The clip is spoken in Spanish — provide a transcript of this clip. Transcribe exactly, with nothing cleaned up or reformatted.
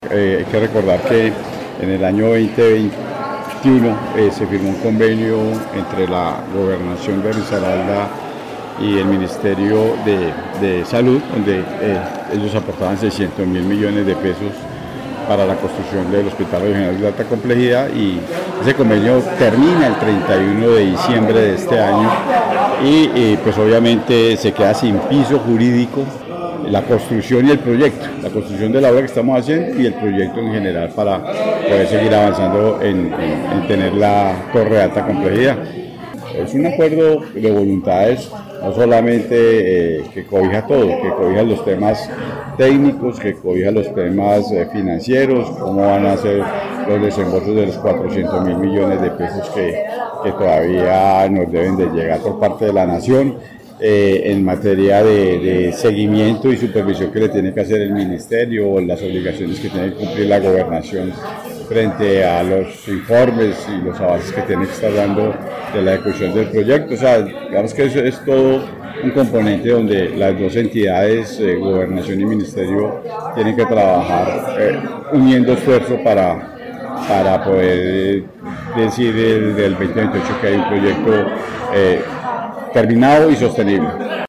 Eh, hay que recordar que en el año veinte veintiuno eh, se firmó un convenio entre la Gobernación de Risaralda y el Ministerio de, de Salud, donde eh, ellos aportaban seiscientos mil millones de pesos para la construcción del Hospital Regional de Alta Complejidad, y ese convenio termina el treinta y uno de diciembre de este año y, y pues obviamente se queda sin piso jurídico la construcción y el proyecto, la construcción de la obra que estamos haciendo y el proyecto en general para poder seguir avanzando en, en, en tener la torre de alta complejidad. Es un acuerdo de voluntades, no solamente eh, que cobija todo, que cobija los temas técnicos, que cobija los temas eh, financieros, cómo van a ser los desembolsos de los cuatrocientos mil millones de pesos que, que todavía nos deben de llegar por parte de la Nación, eh, en materia de, de seguimiento y supervisión que le tiene que hacer el Ministerio, las obligaciones que tiene que cumplir la Gobernación frente a los informes y los avances que tiene que estar dando de la ejecución del proyecto. O sea, digamos que eso es todo un componente donde las dos entidades, eh, Gobernación y Ministerio, tienen que trabajar eh, uniendo esfuerzos para, para poder decir del, del veinte veintiocho que hay un proyecto eh, terminado y sostenible.